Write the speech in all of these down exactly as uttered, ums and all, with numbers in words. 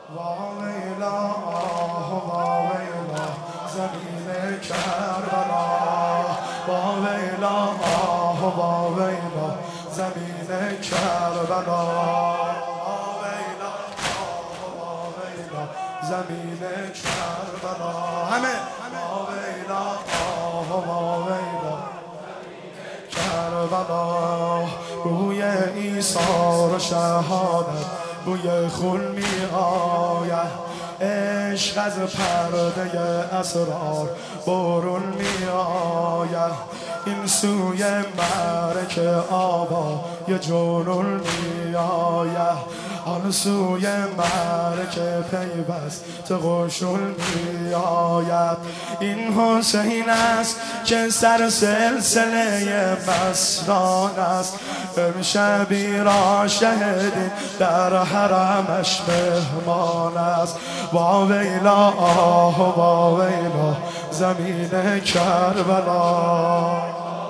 واویلا واویلا زمین کربلا، واویلا واویلا زمین کربلا، واویلا واویلا زمین کربلا، همه واویلا واویلا کربلا. بوی ایثار شهادت بوی خون می آید، عشق از پرده اسرار برون می آید. این سوی مرک آبا یه جنون می آید، آن سوی مرک پیوست قشون می آید. این حسین است که سر سلسله مستان است، امشبی را شهدی در حرمش مهمان است. واویلا آه واویلا زمین کربلا،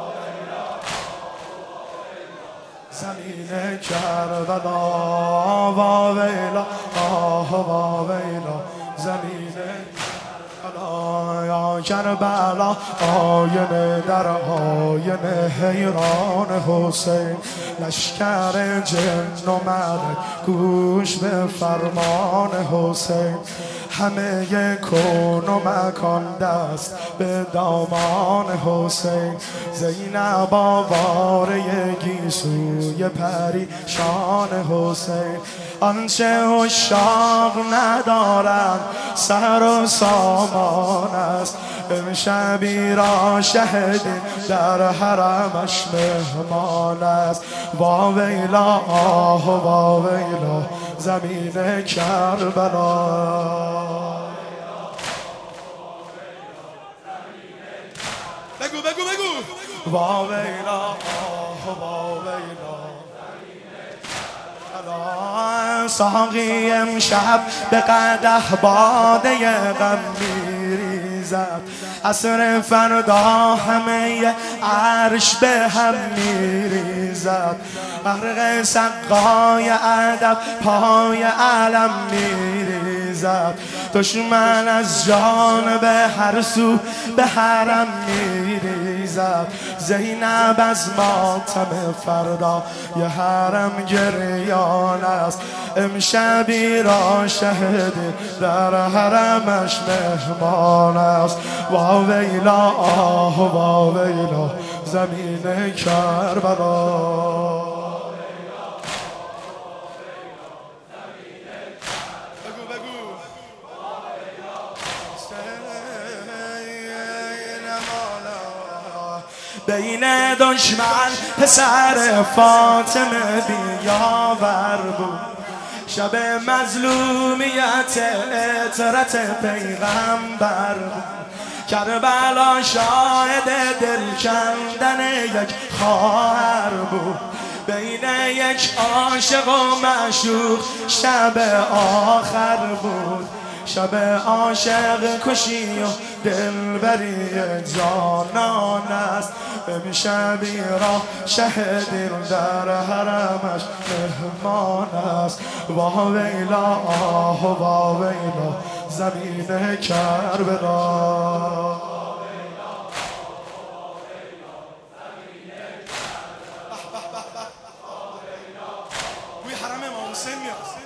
زمین کربلا، واویلا آه واویلا زمین کربلا. یا کربلا آینه در آینه حیران حسین، لشکر جن و ملک گوش به فرمان حسین. همه کون و مکان دست به دامان حسین. زینب آواره گیسوی پریشان حسین. آنچه عشاق ندارند سر و سامان است، امشبی را شهدی در حرمش مهمان است. واویلا آه واویلا زمین کربلا، بگو بگو بگو واویلا آه واویلا. ساقی امشب به قدح باده غم میریزد، عصر فردا همه عرش به هم میریزد. غرق سقای ادب پای علم میریزد، دشمن از جانب هر سو به حرم میریزد. زینب از ماتم فردا یه حرم گریان است، امشبی را شهدی در حرمش مهمان است. واویلا آه واویلا زمین کربلا. بین دشمن پسر فاطمه بیاور بود، شب مظلومیت اطرت پیغمبر بود. کربلا شاهد دل کندن یک خواهر بود، بین یک عاشق و معشوق شب آخر بود. شب عاشق کشی و دلبری جانان است، امشبی را شهدی در حرمش مهمان است. واویلا آه واویلا زمین کربلا. بوی حرم امام حسین میاد.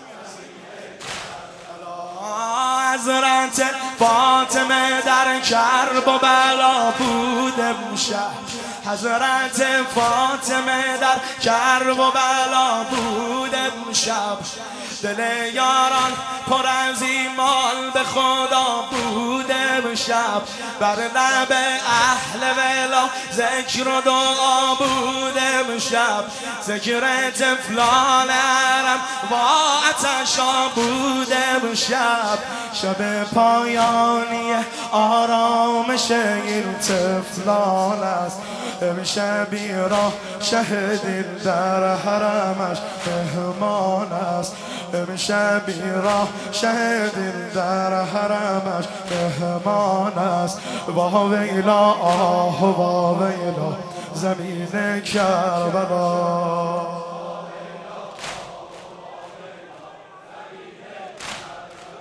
حضرت فاطمه در کرب و بلا بود امشب، حضرت فاطمه در کرب و بلا بود امشب. دل یاران پر از ایمان به خدا بود امشب، بر لب اهل ولا ذکر و دعا بود امشب. ذکر طفلان حرم با عطشا بود امشب. شب پایانی آرامش این طفلان است، امشبی را شهدی در حرمش مهمان است. امشبی را شهدی در حرمش مهمان است. واویلا آه واویلا زمین کربلا.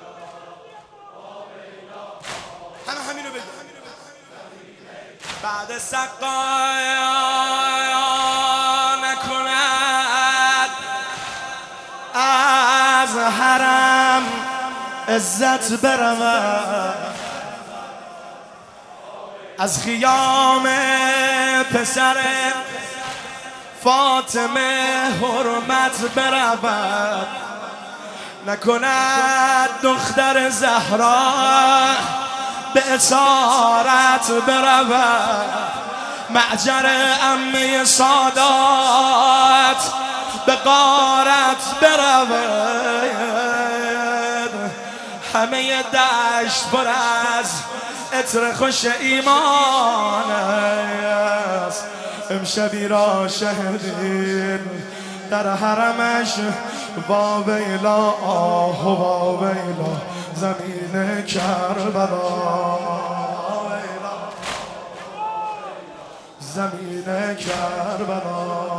بعد سقایا نکند از حرم عزت برود، از خیام پسر فاطمه حرمت برود، نکند دختر زهرا به اسارت برود، معجر عمه سادات به غارت برود، همه دشت پر از عطر خوش ایمان است، امشبی را شهدیم در حرمش، وا ویلا آه وا ویلا زمین کربلا، زمین کربلا.